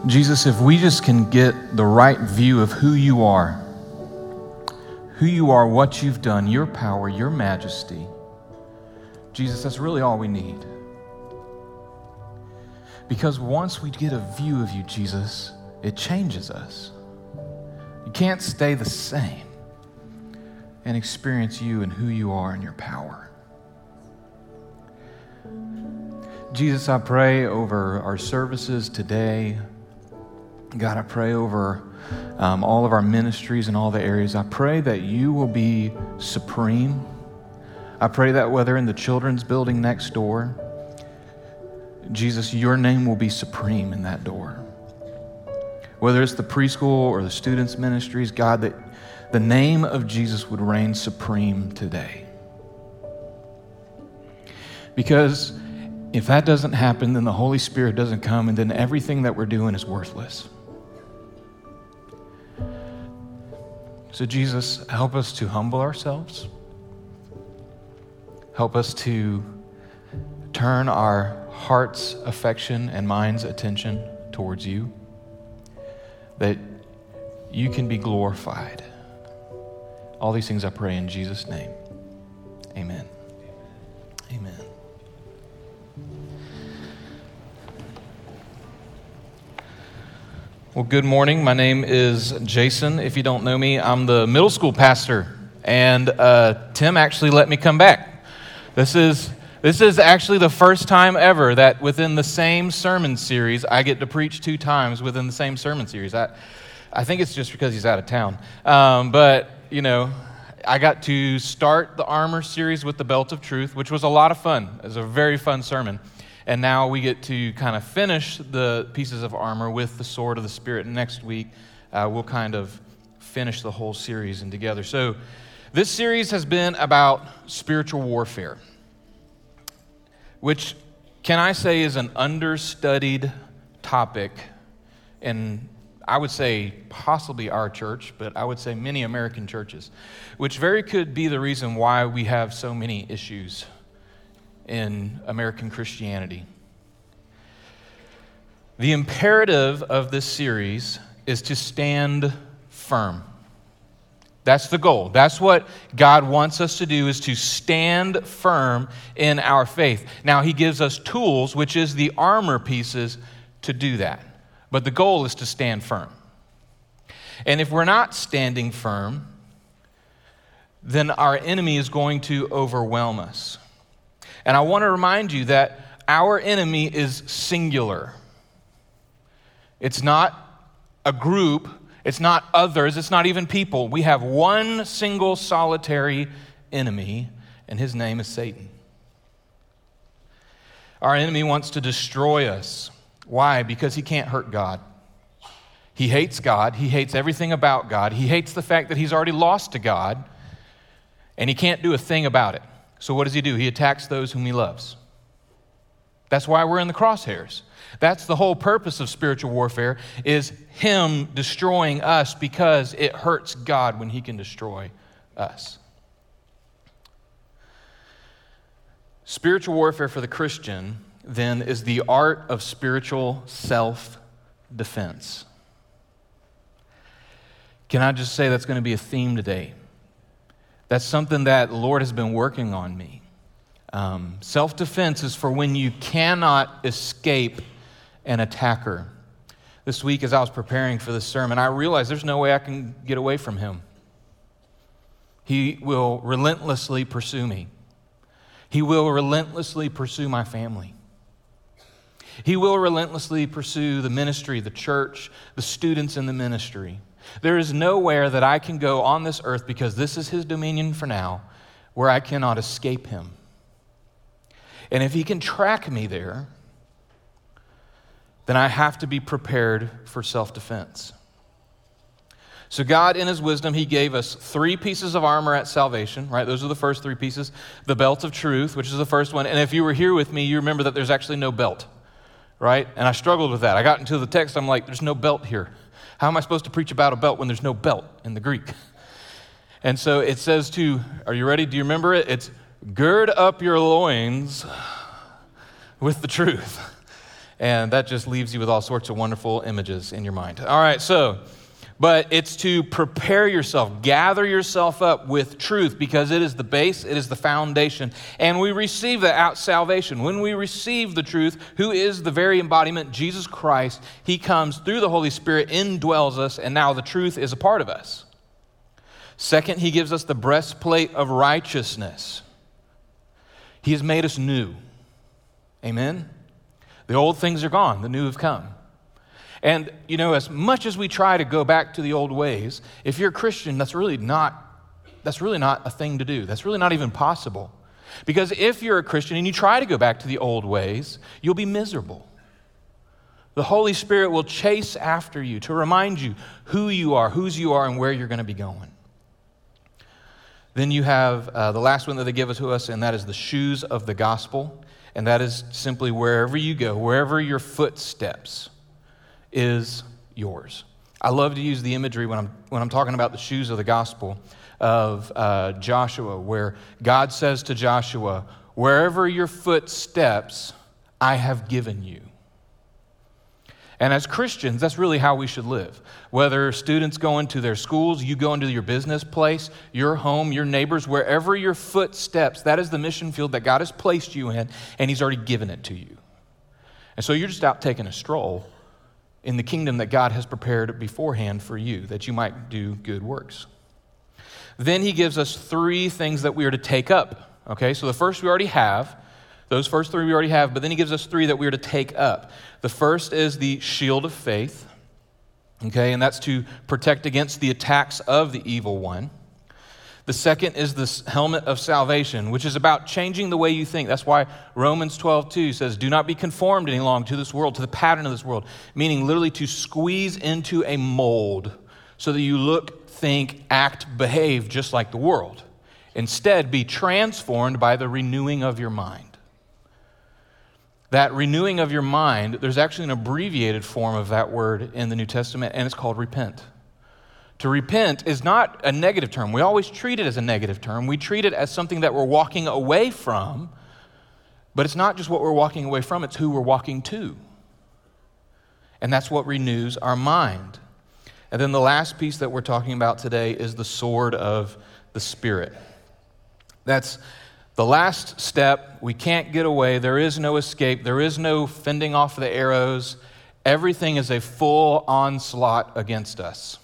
Jesus, if we just can get the right view of who you are, what you've done, your power, your majesty, Jesus, that's really all we need. Because once we get a view of you, Jesus, it changes us. You can't stay the same and experience you and who you are and your power. Jesus, I pray over our services today. God, I pray over all of our ministries and all the areas. I pray that you will be supreme. I pray that whether in the children's building next door, Jesus, your name will be supreme in that door. Whether it's the preschool or the students' ministries, God, that the name of Jesus would reign supreme today. Because if that doesn't happen, then the Holy Spirit doesn't come, and then everything that we're doing is worthless. So Jesus, help us to humble ourselves. Help us to turn our heart's affection and mind's attention towards you, that you can be glorified. All these things I pray in Jesus' name. Amen. Amen. Well, good morning. My name is Jason. If you don't know me, I'm the middle school pastor, and Tim actually let me come back. This is actually the first time ever that within the same sermon series, I get to preach 2 times within the same sermon series. I think it's just because he's out of town. But, you know, I got to start the Armor series with the Belt of Truth, which was a lot of fun. It was a very fun sermon. And now we get to kind of finish the pieces of armor with the sword of the Spirit. And next week, we'll kind of finish the whole series and together. So this series has been about spiritual warfare, which, can I say, is an understudied topic in, I would say, possibly our church, but I would say many American churches, which very could be the reason why we have so many issues in American Christianity. The imperative of this series is to stand firm. That's the goal. That's what God wants us to do, is to stand firm in our faith. Now, he gives us tools, which is the armor pieces, to do that. But the goal is to stand firm. And if we're not standing firm, then our enemy is going to overwhelm us. And I want to remind you that our enemy is singular. It's not a group. It's not others. It's not even people. We have one single solitary enemy, and his name is Satan. Our enemy wants to destroy us. Why? Because he can't hurt God. He hates God. He hates everything about God. He hates the fact that he's already lost to God, and he can't do a thing about it. So what does he do? He attacks those whom he loves. That's why we're in the crosshairs. That's the whole purpose of spiritual warfare, is him destroying us, because it hurts God when he can destroy us. Spiritual warfare for the Christian, then, is the art of spiritual self-defense. Can I just say that's going to be a theme today? That's something that the Lord has been working on me. Self-defense is for when you cannot escape an attacker. This week, as I was preparing for this sermon, I realized there's no way I can get away from him. He will relentlessly pursue me. He will relentlessly pursue my family. He will relentlessly pursue the ministry, the church, the students in the ministry. There is nowhere that I can go on this earth, because this is his dominion for now, where I cannot escape him. And if he can track me there, then I have to be prepared for self-defense. So God, in his wisdom, he gave us 3 pieces of armor at salvation, right? Those are the first 3 pieces. The belt of truth, which is the first one. And if you were here with me, you remember that there's actually no belt, right? And I struggled with that. I got into the text, I'm like, there's no belt here. How am I supposed to preach about a belt when there's no belt in the Greek? And so it says are you ready? Do you remember it? It's gird up your loins with the truth. And that just leaves you with all sorts of wonderful images in your mind. All right, but it's to prepare yourself, gather yourself up with truth, because it is the base, it is the foundation. And we receive that out salvation. When we receive the truth, who is the very embodiment, Jesus Christ, he comes through the Holy Spirit, indwells us, and now the truth is a part of us. Second, he gives us the breastplate of righteousness. He has made us new. Amen? The old things are gone, the new have come. And, as much as we try to go back to the old ways, if you're a Christian, that's really not a thing to do. That's really not even possible. Because if you're a Christian and you try to go back to the old ways, you'll be miserable. The Holy Spirit will chase after you to remind you who you are, whose you are, and where you're going to be going. Then you have the last one that they give to us, and that is the shoes of the gospel. And that is simply wherever you go, wherever your footsteps is yours. I love to use the imagery when I'm talking about the shoes of the gospel of Joshua, where God says to Joshua, wherever your foot steps, I have given you. And as Christians, that's really how we should live. Whether students go into their schools, you go into your business place, your home, your neighbors, wherever your foot steps, that is the mission field that God has placed you in, and he's already given it to you. And so you're just out taking a stroll in the kingdom that God has prepared beforehand for you, that you might do good works. Then he gives us 3 things that we are to take up. Okay, so the first we already have. Those first 3 we already have, but then he gives us 3 that we are to take up. The first is the shield of faith, okay, and that's to protect against the attacks of the evil one. The second is the helmet of salvation, which is about changing the way you think. That's why Romans 12:2 says, do not be conformed any longer to this world, to the pattern of this world, meaning literally to squeeze into a mold so that you look, think, act, behave just like the world. Instead, be transformed by the renewing of your mind. That renewing of your mind, there's actually an abbreviated form of that word in the New Testament, and it's called repent. To repent is not a negative term. We always treat it as a negative term. We treat it as something that we're walking away from, but it's not just what we're walking away from, it's who we're walking to. And that's what renews our mind. And then the last piece that we're talking about today is the sword of the Spirit. That's the last step. We can't get away. There is no escape. There is no fending off the arrows. Everything is a full onslaught against us.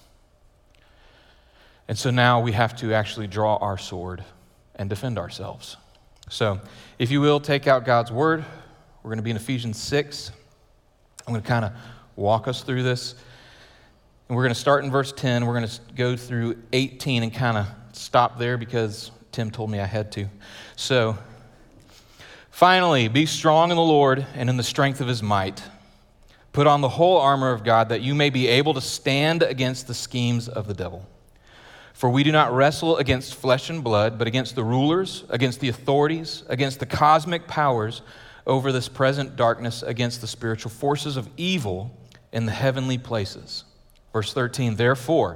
And so now we have to actually draw our sword and defend ourselves. So if you will, take out God's word. We're going to be in Ephesians 6. I'm going to kind of walk us through this. And we're going to start in verse 10. We're going to go through 18 and kind of stop there because Tim told me I had to. So, finally, be strong in the Lord and in the strength of his might. Put on the whole armor of God that you may be able to stand against the schemes of the devil. For we do not wrestle against flesh and blood, but against the rulers, against the authorities, against the cosmic powers over this present darkness, against the spiritual forces of evil in the heavenly places. Verse 13, therefore,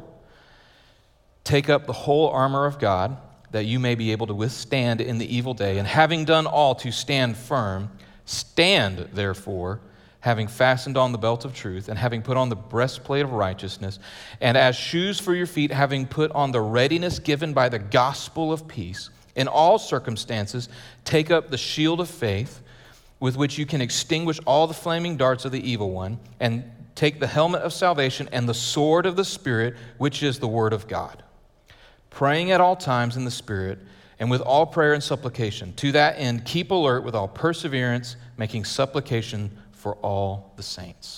take up the whole armor of God, that you may be able to withstand in the evil day, and having done all to stand firm, stand therefore, having fastened on the belt of truth, and having put on the breastplate of righteousness, and as shoes for your feet, having put on the readiness given by the gospel of peace. In all circumstances, take up the shield of faith, with which you can extinguish all the flaming darts of the evil one, and take the helmet of salvation and the sword of the Spirit, which is the word of God. Praying at all times in the Spirit, and with all prayer and supplication. To that end, keep alert with all perseverance, making supplication for all the saints.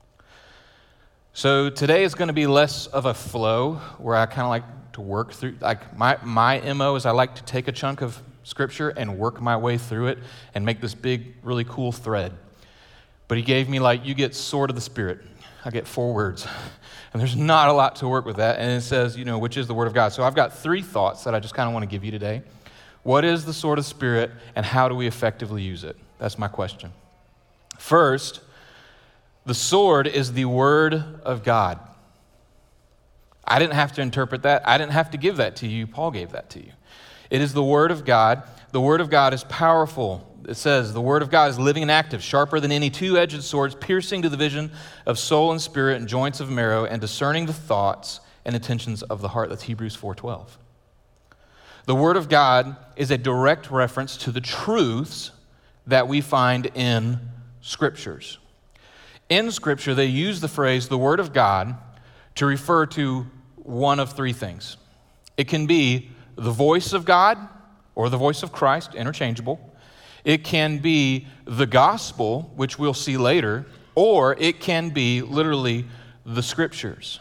So today is going to be less of a flow, where I kind of like to work through, like my MO is I like to take a chunk of Scripture and work my way through it and make this big, really cool thread. But he gave me you get sword of the Spirit. I get 4 words. And there's not a lot to work with that. And it says, which is the word of God. So I've got 3 thoughts that I just kind of want to give you today. What is the sword of the Spirit, and how do we effectively use it? That's my question. First, the sword is the word of God. I didn't have to interpret that. I didn't have to give that to you. Paul gave that to you. It is the word of God. The word of God is powerful. It says, the word of God is living and active, sharper than any two-edged sword, piercing to the division of soul and spirit and joints of marrow, and discerning the thoughts and intentions of the heart. That's Hebrews 4:12. The word of God is a direct reference to the truths that we find in Scriptures. In Scripture, they use the phrase, the word of God, to refer to one of three things. It can be the voice of God or the voice of Christ, interchangeable. It can be the gospel, which we'll see later, or it can be literally the Scriptures.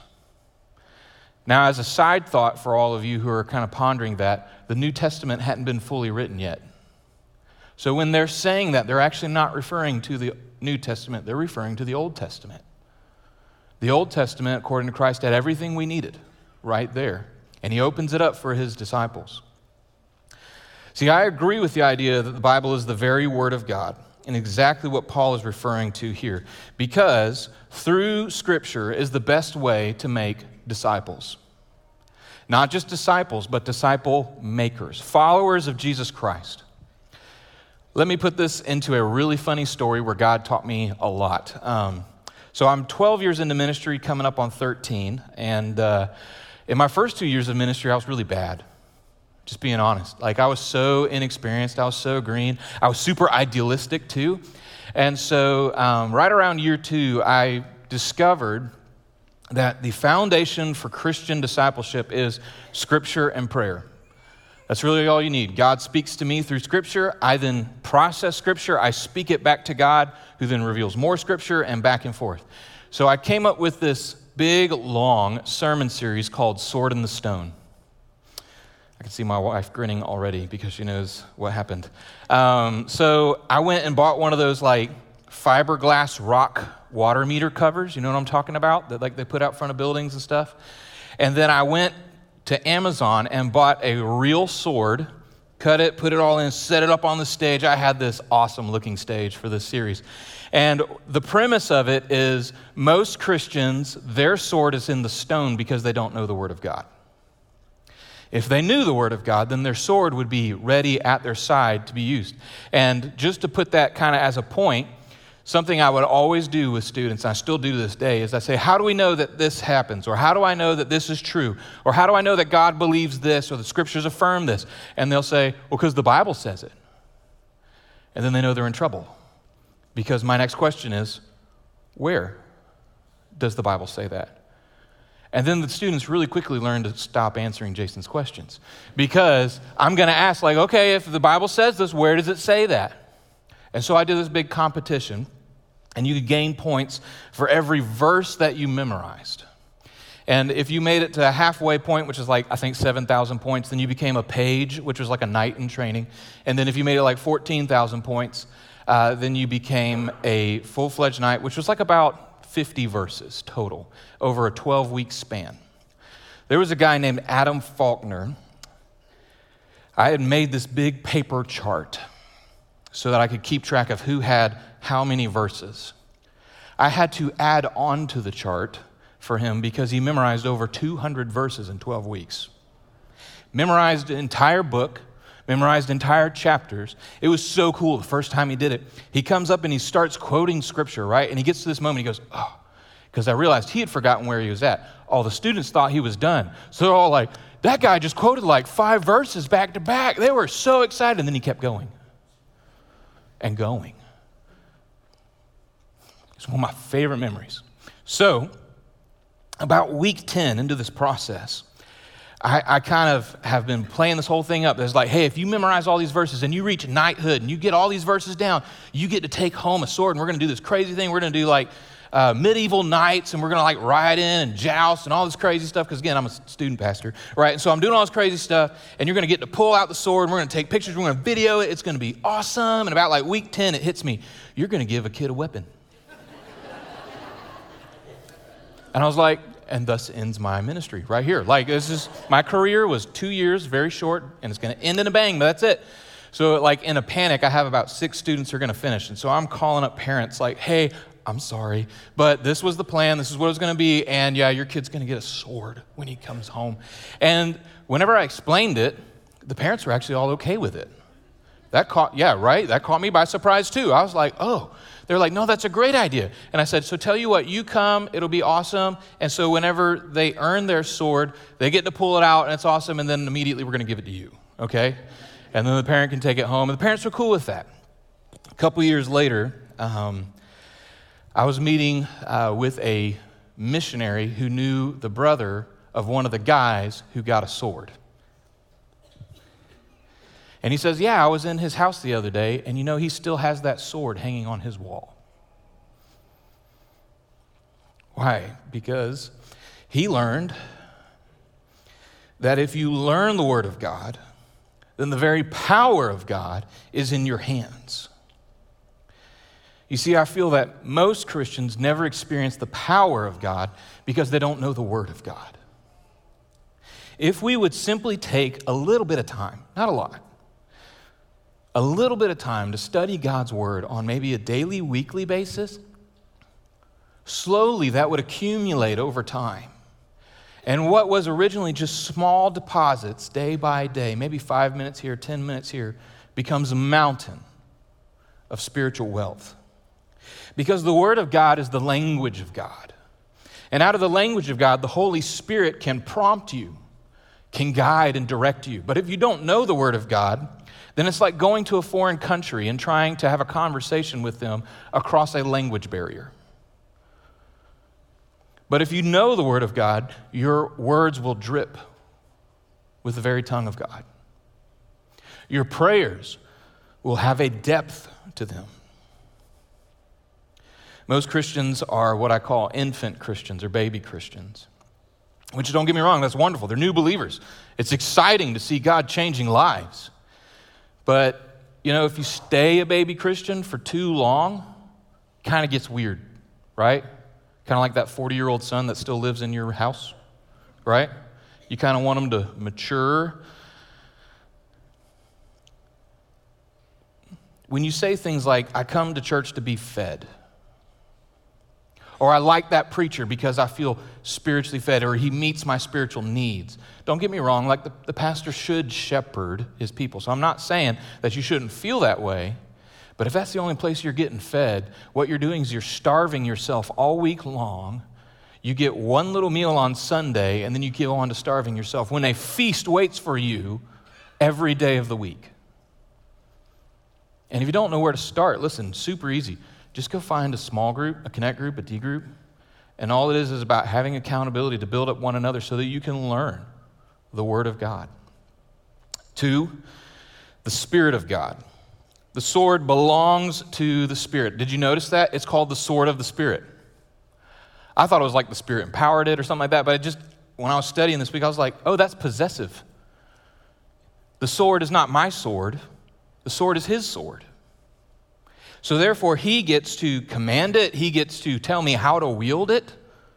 Now, as a side thought for all of you who are kind of pondering that, the New Testament hadn't been fully written yet. So when they're saying that, they're actually not referring to the New Testament, they're referring to the Old Testament. The Old Testament, according to Christ, had everything we needed right there, and he opens it up for his disciples. See, I agree with the idea that the Bible is the very Word of God, and exactly what Paul is referring to here, because through Scripture is the best way to make disciples. Not just disciples, but disciple makers, followers of Jesus Christ. Let me put this into a really funny story where God taught me a lot. So I'm 12 years into ministry, coming up on 13, and in my first 2 years of ministry, I was really bad. Just being honest. Like, I was so inexperienced, I was so green, I was super idealistic too. And so right around year 2, I discovered that the foundation for Christian discipleship is Scripture and prayer. That's really all you need. God speaks to me through Scripture. I then process Scripture. I speak it back to God, who then reveals more Scripture, and back and forth. So I came up with this big, long sermon series called Sword in the Stone. I can see my wife grinning already because she knows what happened. So I went and bought one of those like fiberglass rock water meter covers. You know what I'm talking about? That like they put out front of buildings and stuff. And then I went to Amazon and bought a real sword, cut it, put it all in, set it up on the stage. I had this awesome looking stage for this series. And the premise of it is most Christians, their sword is in the stone because they don't know the Word of God. If they knew the Word of God, then their sword would be ready at their side to be used. And just to put that kind of as a point, something I would always do with students, and I still do to this day, is I say, how do we know that this happens? Or how do I know that this is true? Or how do I know that God believes this or the Scriptures affirm this? And they'll say, well, because the Bible says it. And then they know they're in trouble. Because my next question is, where does the Bible say that? And then the students really quickly learn to stop answering Jason's questions. Because I'm going to ask, like, okay, if the Bible says this, where does it say that? And so I did this big competition, and you could gain points for every verse that you memorized. And if you made it to a halfway point, which is like, I think 7,000 points, then you became a page, which was like a knight in training. And then if you made it like 14,000 points, then you became a full-fledged knight, which was like about 50 verses total over a 12-week span. There was a guy named Adam Faulkner. I had made this big paper chart so that I could keep track of who had how many verses. I had to add on to the chart for him because he memorized over 200 verses in 12 weeks. Memorized an entire book, memorized entire chapters. It was so cool the first time he did it. He comes up and he starts quoting Scripture, right? And he gets to this moment, he goes, oh, because I realized he had forgotten where he was at. All the students thought he was done. So they're all like, that guy just quoted like 5 verses back to back. They were so excited. And then he kept going and going. It's one of my favorite memories. So about week 10 into this process, I kind of have been playing this whole thing up. It's like, hey, if you memorize all these verses and you reach knighthood and you get all these verses down, you get to take home a sword, and we're going to do this crazy thing. We're going to do like medieval knights, and we're going to like ride in and joust and all this crazy stuff, because again, I'm a student pastor, right? And so I'm doing all this crazy stuff, and you're going to get to pull out the sword, and we're going to take pictures, we're going to video it. It's going to be awesome. And about like week 10, it hits me. You're going to give a kid a weapon. And I was like, and thus ends my ministry right here. Like, this is, my career was 2 years, very short, and it's going to end in a bang, but that's it. So like in a panic, I have about 6 students who are going to finish. And so I'm calling up parents like, hey, I'm sorry, but this was the plan. This is what it's going to be. And yeah, your kid's going to get a sword when he comes home. And whenever I explained it, the parents were actually all okay with it. That caught me by surprise too. I was like, oh. They're like, no, that's a great idea. And I said, so tell you what, you come, it'll be awesome. And so whenever they earn their sword, they get to pull it out, and it's awesome, and then immediately we're going to give it to you, okay? And then the parent can take it home. And the parents were cool with that. A couple years later, I was meeting with a missionary who knew the brother of one of the guys who got a sword. And he says, yeah, I was in his house the other day, and he still has that sword hanging on his wall. Why? Because he learned that if you learn the Word of God, then the very power of God is in your hands. You see, I feel that most Christians never experience the power of God because they don't know the Word of God. If we would simply take a little bit of time, not a lot, a little bit of time to study God's Word on maybe a daily, weekly basis, slowly that would accumulate over time. And what was originally just small deposits day by day, maybe 5 minutes here, 10 minutes here, becomes a mountain of spiritual wealth. Because the Word of God is the language of God. And out of the language of God, the Holy Spirit can prompt you, can guide and direct you. But if you don't know the Word of God, then it's like going to a foreign country and trying to have a conversation with them across a language barrier. But if you know the Word of God, your words will drip with the very tongue of God. Your prayers will have a depth to them. Most Christians are what I call infant Christians or baby Christians, which, don't get me wrong, that's wonderful. They're new believers. It's exciting to see God changing lives. But, if you stay a baby Christian for too long, it kind of gets weird, right? Kind of like that 40-year-old son that still lives in your house, right? You kind of want him to mature. When you say things like, I come to church to be fed, or I like that preacher because I feel spiritually fed, or he meets my spiritual needs. Don't get me wrong, like the pastor should shepherd his people. So I'm not saying that you shouldn't feel that way, but if that's the only place you're getting fed, what you're doing is you're starving yourself all week long. You get one little meal on Sunday, and then you go on to starving yourself when a feast waits for you every day of the week. And if you don't know where to start, listen, super easy. Just go find a small group, a connect group, a D group, and all it is about having accountability to build up one another so that you can learn the Word of God. 2, the Spirit of God. The sword belongs to the Spirit. Did you notice that? It's called the sword of the Spirit. I thought it was like the Spirit empowered it or something like that, but when I was studying this week, I was like, oh, that's possessive. The sword is not my sword. The sword is His sword. So therefore, He gets to command it. He gets to tell me how to wield it.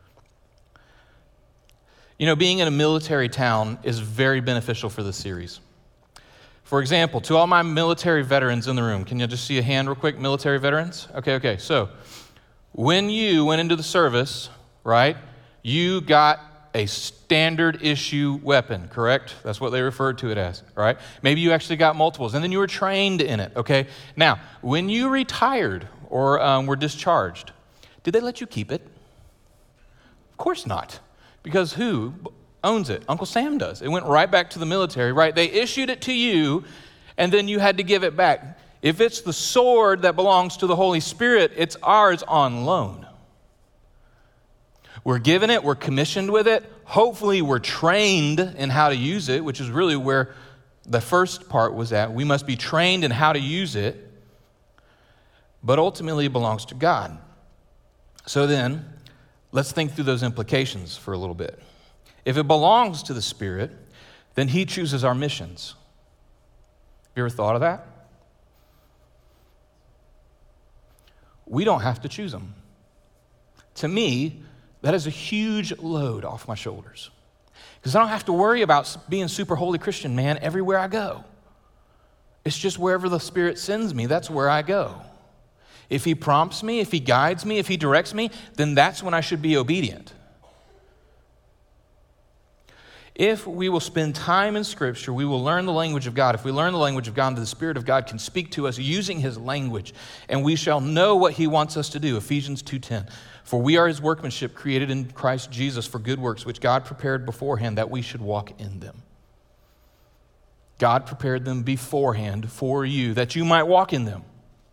Being in a military town is very beneficial for this series. For example, to all my military veterans in the room, can you just see a hand real quick, military veterans? Okay. So when you went into the service, right, you got a standard issue weapon, correct? That's what they referred to it as, right? Maybe you actually got multiples, and then you were trained in it, okay? Now, when you retired or were discharged, did they let you keep it? Of course not, because who owns it? Uncle Sam does. It went right back to the military, right? They issued it to you, and then you had to give it back. If it's the sword that belongs to the Holy Spirit, it's ours on loan. We're given it, we're commissioned with it. Hopefully we're trained in how to use it, which is really where the first part was at. We must be trained in how to use it, but ultimately it belongs to God. So then, let's think through those implications for a little bit. If it belongs to the Spirit, then He chooses our missions. Have you ever thought of that? We don't have to choose them. To me, that is a huge load off my shoulders. Because I don't have to worry about being super holy Christian, man, everywhere I go. It's just wherever the Spirit sends me, that's where I go. If He prompts me, if He guides me, if He directs me, then that's when I should be obedient. If we will spend time in Scripture, we will learn the language of God. If we learn the language of God, the Spirit of God can speak to us using his language, and we shall know what he wants us to do. Ephesians 2:10. For we are his workmanship, created in Christ Jesus for good works, which God prepared beforehand that we should walk in them. God prepared them beforehand for you, that you might walk in them.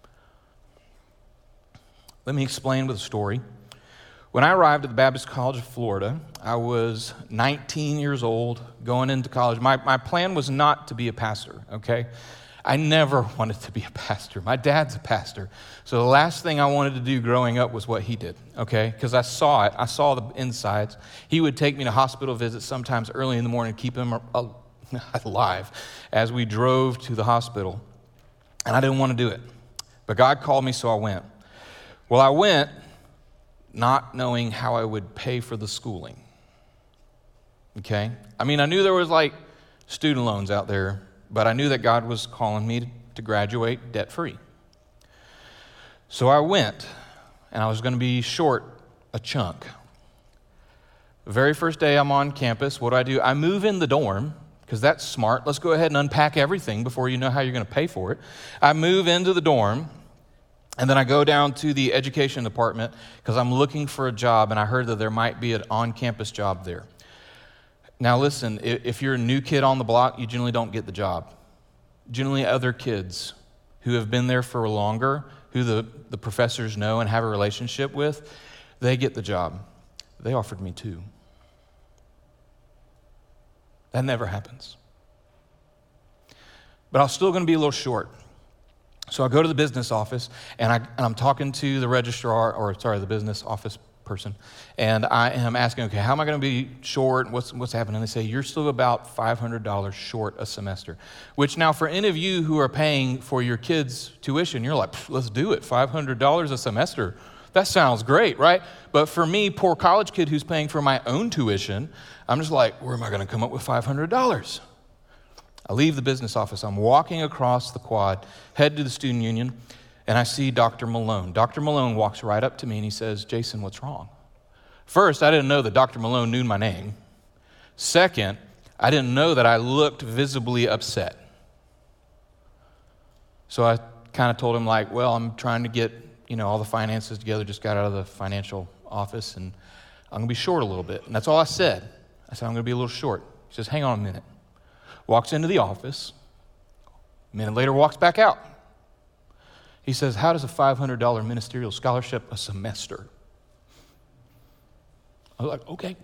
Let me explain with a story. When I arrived at the Baptist College of Florida, I was 19 years old, going into college. My plan was not to be a pastor, okay? I never wanted to be a pastor. My dad's a pastor. So the last thing I wanted to do growing up was what he did, okay? Because I saw it. I saw the insides. He would take me to hospital visits sometimes early in the morning, keep him alive as we drove to the hospital. And I didn't want to do it. But God called me, so I went. Well, I went not knowing how I would pay for the schooling, okay? I mean, I knew there was like student loans out there, but I knew that God was calling me to graduate debt-free. So I went, and I was going to be short a chunk. The very first day I'm on campus, what do? I move in the dorm, because that's smart. Let's go ahead and unpack everything before you know how you're going to pay for it. I move into the dorm, and then I go down to the education department because I'm looking for a job, and I heard that there might be an on-campus job there. Now listen, if you're a new kid on the block, you generally don't get the job. Generally other kids who have been there for longer, who the professors know and have a relationship with, they get the job. They offered me too. That never happens. But I was still going to be a little short. So I go to the business office, and I'm talking to the registrar, the business office person, and I am asking, okay, how am I going to be short? What's happening? And they say, you're still about $500 short a semester, which now for any of you who are paying for your kids' tuition, you're like, let's do it, $500 a semester. That sounds great, right? But for me, poor college kid who's paying for my own tuition, I'm just like, where am I going to come up with $500? I leave the business office. I'm walking across the quad, head to the student union, and I see Dr. Malone. Dr. Malone walks right up to me, and he says, Jason, what's wrong? First, I didn't know that Dr. Malone knew my name. Second, I didn't know that I looked visibly upset. So I kind of told him, like, well, I'm trying to get, all the finances together, just got out of the financial office, and I'm going to be short a little bit. And that's all I said. I said, I'm going to be a little short. He says, hang on a minute. Walks into the office. A minute later, walks back out. He says, how does a $500 ministerial scholarship a semester? I was like, okay.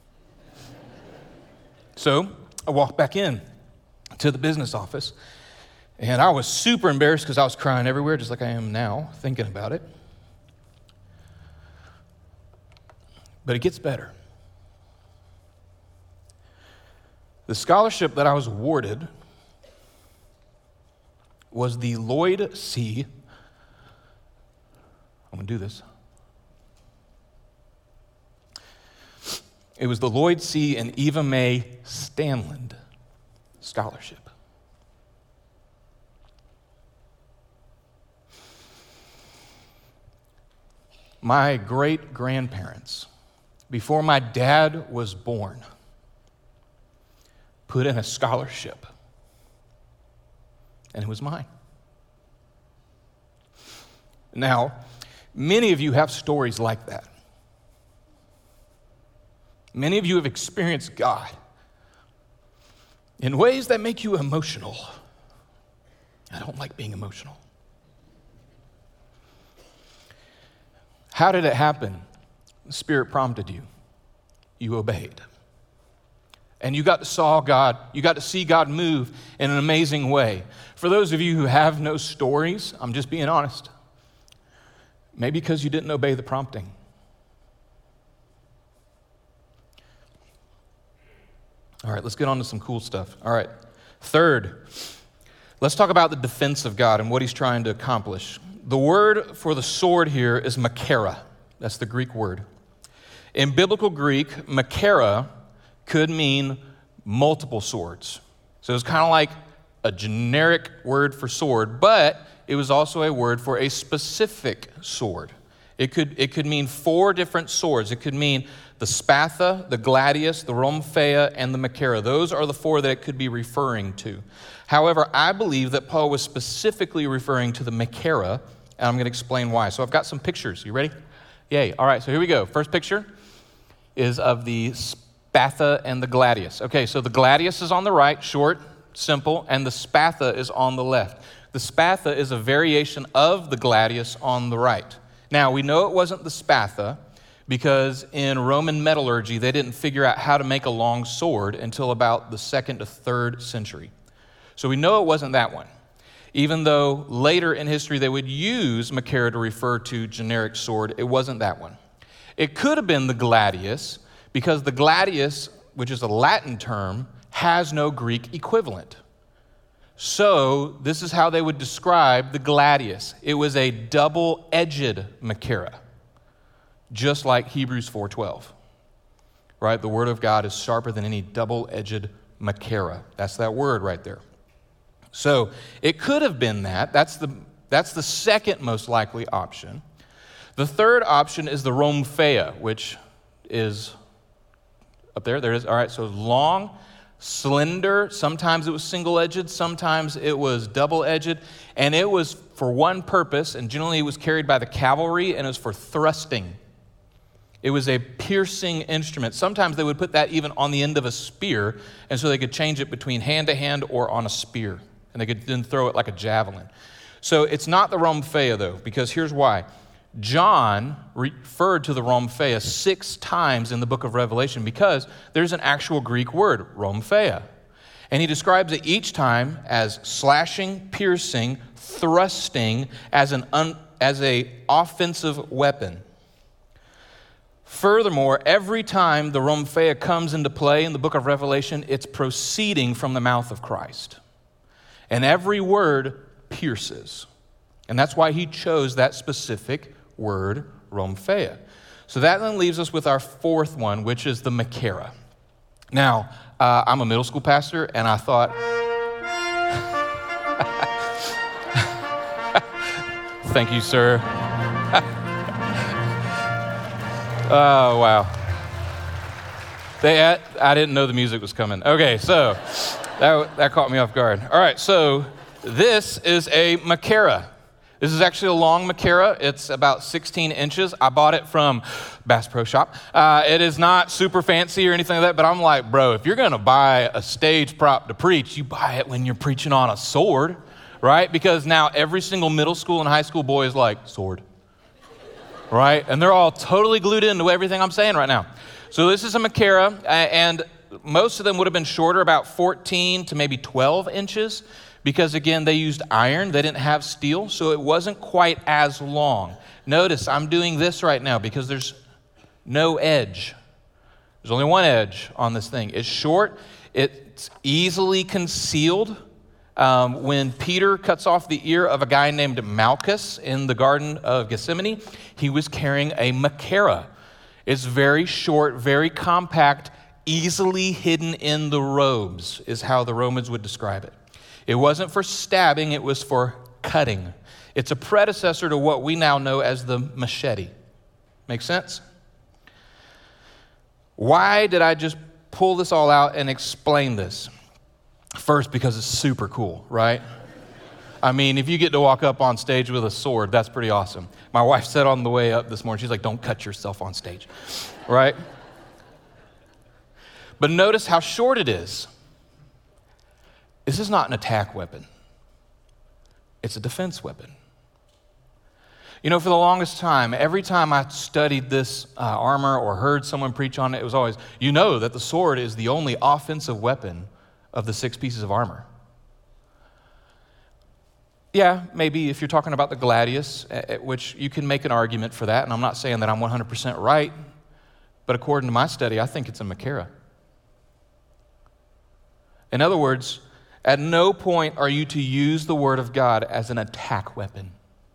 So I walked back in to the business office, and I was super embarrassed because I was crying everywhere, just like I am now, thinking about it. But it gets better. The scholarship that I was awarded was the Lloyd C. I'm going to do this. It was the Lloyd C. and Eva Mae Stanland Scholarship. My great-grandparents, before my dad was born, put in a scholarship, and it was mine. Now, many of you have stories like that. Many of you have experienced God in ways that make you emotional. I don't like being emotional. How did it happen? The Spirit prompted you. You obeyed. And you got to see God move in an amazing way. For those of you who have no stories, I'm just being honest. Maybe because you didn't obey the prompting. All right, let's get on to some cool stuff. All right, third, let's talk about the defense of God and what he's trying to accomplish. The word for the sword here is makara. That's the Greek word. In biblical Greek, makara could mean multiple swords. So it's kind of like a generic word for sword, but it was also a word for a specific sword. It could mean 4 different swords. It could mean the Spatha, the Gladius, the Rhomphaea, and the Machaira. Those are the 4 that it could be referring to. However, I believe that Paul was specifically referring to the Machaira, and I'm going to explain why. So I've got some pictures. You ready? Yay. All right, so here we go. First picture is of the Spatha and the Gladius. Okay, so the Gladius is on the right, short, simple, and the Spatha is on the left. The Spatha is a variation of the Gladius on the right. Now, we know it wasn't the Spatha because in Roman metallurgy, they didn't figure out how to make a long sword until about the 2nd to 3rd century. So we know it wasn't that one, even though later in history they would use Machaira to refer to generic sword. It wasn't that one. It could have been the Gladius because the Gladius, which is a Latin term, has no Greek equivalent. So this is how they would describe the Gladius. It was a double-edged Machaira, just like Hebrews 4:12, right? The word of God is sharper than any double-edged Machaira. That's that word right there. So it could have been that. That's the second most likely option. The third option is the Rhomphaea, which is up there. There it is. All right, so long, slender. Sometimes it was single-edged. Sometimes it was double-edged. And it was for one purpose, and generally it was carried by the cavalry, and it was for thrusting. It was a piercing instrument. Sometimes they would put that even on the end of a spear, and so they could change it between hand to hand or on a spear. And they could then throw it like a javelin. So it's not the Rhomphaea, though, because here's why. John referred to the Rhomphaea 6 times in the book of Revelation because there's an actual Greek word, Rhomphaea. And he describes it each time as slashing, piercing, thrusting, as an offensive weapon. Furthermore, every time the Rhomphaea comes into play in the book of Revelation, it's proceeding from the mouth of Christ. And every word pierces. And that's why he chose that specific word, Rhomphaea. So that then leaves us with our fourth one, which is the Machaira. Now, I'm a middle school pastor, and I thought, thank you, sir. Oh, wow. I didn't know the music was coming. Okay, so that caught me off guard. All right, so this is a Machaira. This is actually a long Machaira. It's about 16 inches. I bought it from Bass Pro Shop. It is not super fancy or anything like that, but I'm like, bro, if you're going to buy a stage prop to preach, you buy it when you're preaching on a sword, right? Because now every single middle school and high school boy is like, sword, right? And they're all totally glued into everything I'm saying right now. So this is a Machaira, and most of them would have been shorter, about 14 to maybe 12 inches, because again, they used iron. They didn't have steel, so it wasn't quite as long. Notice I'm doing this right now because there's no edge. There's only one edge on this thing. It's short. It's easily concealed. When Peter cuts off the ear of a guy named Malchus in the Garden of Gethsemane, he was carrying a Machaira. It's very short, very compact, easily hidden in the robes, is how the Romans would describe it. It wasn't for stabbing, it was for cutting. It's a predecessor to what we now know as the machete. Make sense? Why did I just pull this all out and explain this? First, because it's super cool, right? I mean, if you get to walk up on stage with a sword, that's pretty awesome. My wife said on the way up this morning, she's like, don't cut yourself on stage, right? But notice how short it is. This is not an attack weapon. It's a defense weapon. You know, for the longest time, every time I studied this armor or heard someone preach on it, it was always, you know that the sword is the only offensive weapon of the 6 pieces of armor. Yeah, maybe if you're talking about the Gladius, which you can make an argument for that, and I'm not saying that I'm 100% right, but according to my study, I think it's a Machaira. In other words, at no point are you to use the word of God as an attack weapon.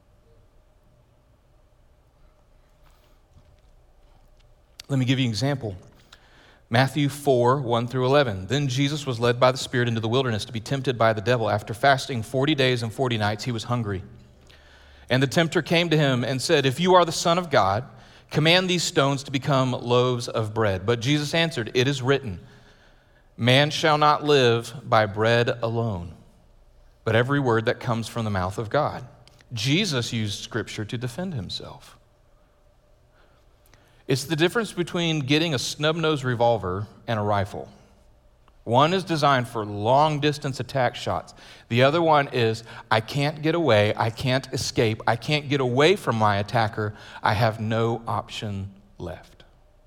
Let me give you an example. Matthew 4, 1 through 11. Then Jesus was led by the Spirit into the wilderness to be tempted by the devil. After fasting 40 days and 40 nights, he was hungry. And the tempter came to him and said, "If you are the Son of God, command these stones to become loaves of bread." But Jesus answered, "It is written, man shall not live by bread alone, but every word that comes from the mouth of God." Jesus used Scripture to defend himself. It's the difference between getting a snub-nosed revolver and a rifle. One is designed for long-distance attack shots. The other one is, I can't get away, I can't escape, I can't get away from my attacker, I have no option left.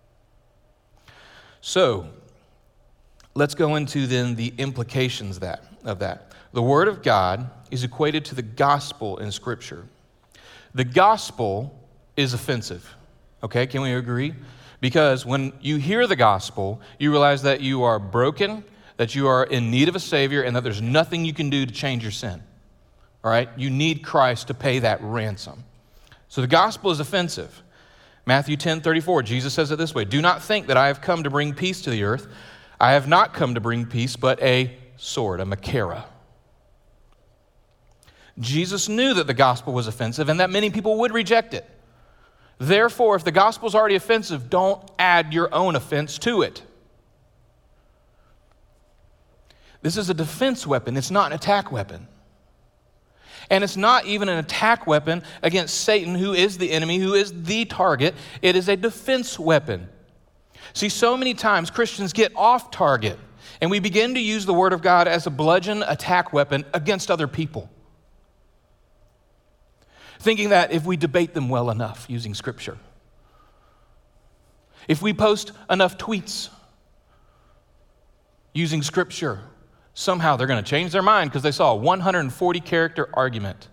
So, let's go into then the implications of that. The Word of God is equated to the gospel in Scripture. The gospel is offensive. Okay, can we agree? Because when you hear the gospel, you realize that you are broken, that you are in need of a Savior, and that there's nothing you can do to change your sin. All right? You need Christ to pay that ransom. So the gospel is offensive. Matthew 10:34, Jesus says it this way, "Do not think that I have come to bring peace to the earth. I have not come to bring peace, but a sword," a makara. Jesus knew that the gospel was offensive and that many people would reject it. Therefore, if the gospel is already offensive, don't add your own offense to it. This is a defense weapon. It's not an attack weapon. And it's not even an attack weapon against Satan, who is the enemy, who is the target. It is a defense weapon. See, so many times Christians get off target, and we begin to use the Word of God as a bludgeon attack weapon against other people, thinking that if we debate them well enough using Scripture, if we post enough tweets using Scripture, somehow they're going to change their mind because they saw a 140-character argument.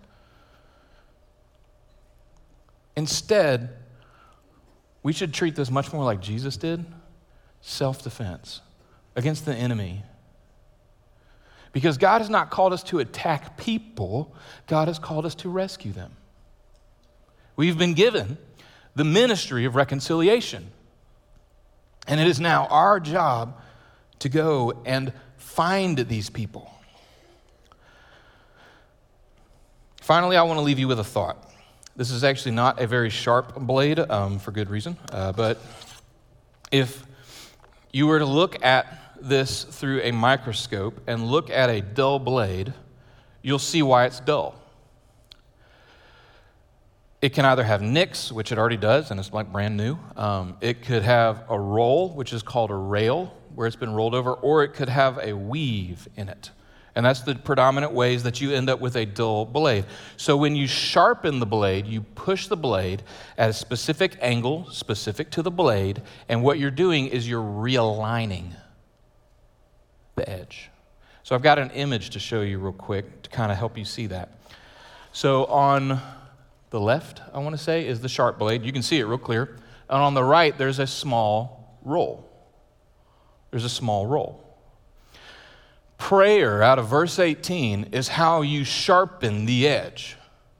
Instead, we should treat this much more like Jesus did, self-defense against the enemy. Because God has not called us to attack people, God has called us to rescue them. We've been given the ministry of reconciliation. And it is now our job to go and find these people. Finally, I want to leave you with a thought. This is actually not a very sharp blade, for good reason. But if you were to look at this through a microscope and look at a dull blade, you'll see why it's dull. It can either have nicks, which it already does, and it's like brand new. It could have a roll, which is called a rail, where it's been rolled over, or it could have a weave in it. And that's the predominant ways that you end up with a dull blade. So when you sharpen the blade, you push the blade at a specific angle, specific to the blade, and what you're doing is you're realigning the edge. So I've got an image to show you real quick to kind of help you see that. So on the left, I want to say, is the sharp blade. You can see it real clear. And on the right, there's a small roll. There's a small roll. Prayer out of verse 18 is how you sharpen the edge.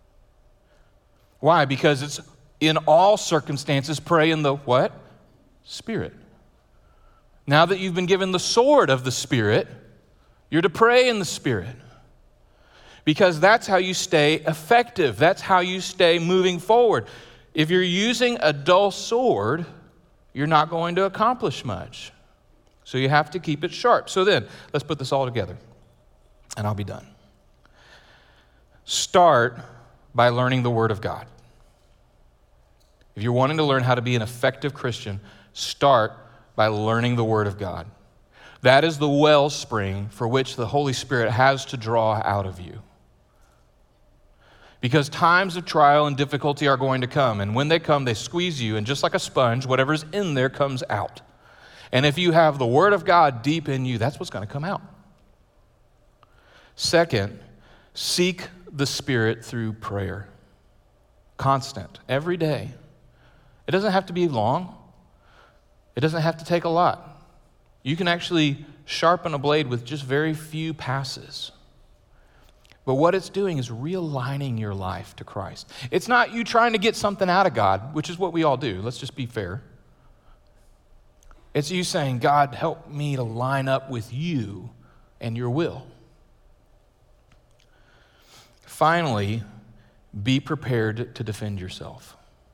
Why? Because it's in all circumstances, pray in the what? Spirit. Now that you've been given the sword of the Spirit, you're to pray in the Spirit. Because that's how you stay effective. That's how you stay moving forward. If you're using a dull sword, you're not going to accomplish much. So you have to keep it sharp. So then, let's put this all together, and I'll be done. Start by learning the Word of God. If you're wanting to learn how to be an effective Christian, start by learning the Word of God. That is the wellspring for which the Holy Spirit has to draw out of you. Because times of trial and difficulty are going to come, and when they come, they squeeze you, and just like a sponge, whatever's in there comes out. And if you have the Word of God deep in you, that's what's going to come out. Second, seek the Spirit through prayer. Constant, every day. It doesn't have to be long. It doesn't have to take a lot. You can actually sharpen a blade with just very few passes. But what it's doing is realigning your life to Christ. It's not you trying to get something out of God, which is what we all do. Let's just be fair. It's you saying, God, help me to line up with you and your will. Finally, be prepared to defend yourself.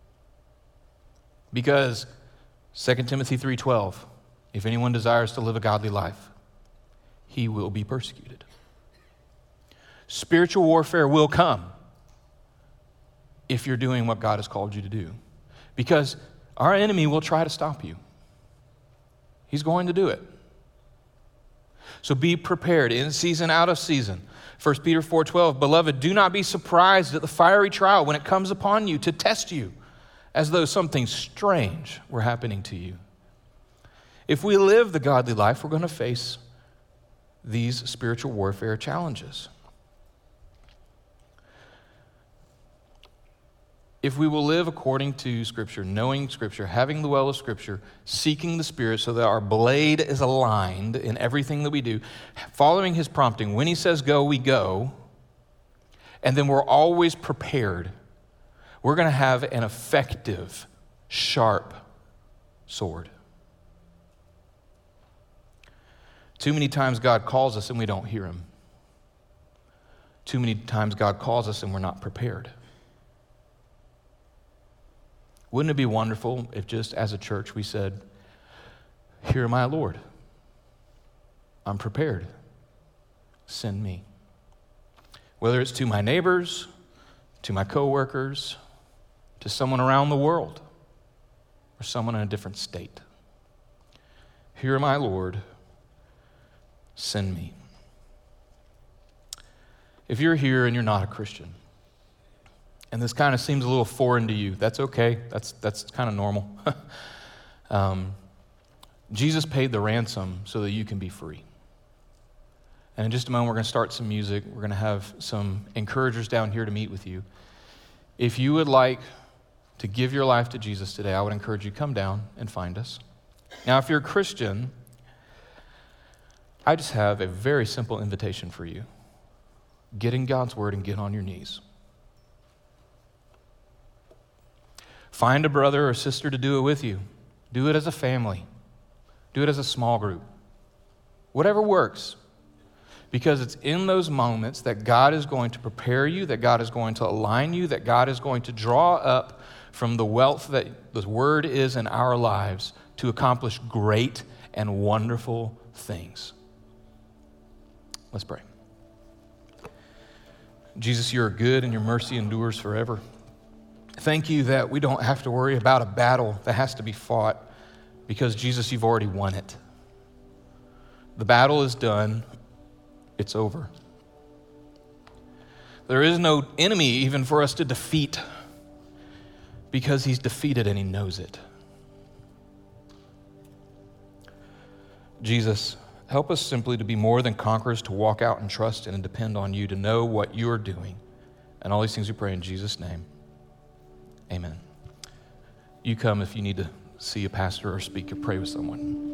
Because 2 Timothy 3:12, if anyone desires to live a godly life, he will be persecuted. Spiritual warfare will come if you're doing what God has called you to do. Because our enemy will try to stop you. He's going to do it. So be prepared in season, out of season. 1 Peter 4:12, beloved, do not be surprised at the fiery trial when it comes upon you to test you, as though something strange were happening to you. If we live the godly life, we're going to face these spiritual warfare challenges. If we will live according to Scripture, knowing Scripture, having the well of Scripture, seeking the Spirit so that our blade is aligned in everything that we do, following His prompting, when He says go, we go, and then we're always prepared, we're going to have an effective, sharp sword. Too many times God calls us and we don't hear Him. Too many times God calls us and we're not prepared. Wouldn't it be wonderful if just as a church we said, "Here, my Lord, I'm prepared. Send me." Whether it's to my neighbors, to my coworkers, to someone around the world, or someone in a different state. "Here, my Lord, send me." If you're here and you're not a Christian, and this kind of seems a little foreign to you, that's okay. That's kind of normal. Jesus paid the ransom so that you can be free. And in just a moment, we're going to start some music. We're going to have some encouragers down here to meet with you. If you would like to give your life to Jesus today, I would encourage you to come down and find us. Now, if you're a Christian, I just have a very simple invitation for you. Get in God's Word and get on your knees. Find a brother or sister to do it with you. Do it as a family. Do it as a small group. Whatever works. Because it's in those moments that God is going to prepare you, that God is going to align you, that God is going to draw up from the wealth that the Word is in our lives to accomplish great and wonderful things. Let's pray. Jesus, you are good and your mercy endures forever. Thank you that we don't have to worry about a battle that has to be fought because, Jesus, you've already won it. The battle is done. It's over. There is no enemy even for us to defeat because he's defeated and he knows it. Jesus, help us simply to be more than conquerors, to walk out and trust and depend on you, to know what you are doing. And all these things we pray in Jesus' name. Amen. You come if you need to see a pastor or speak or pray with someone.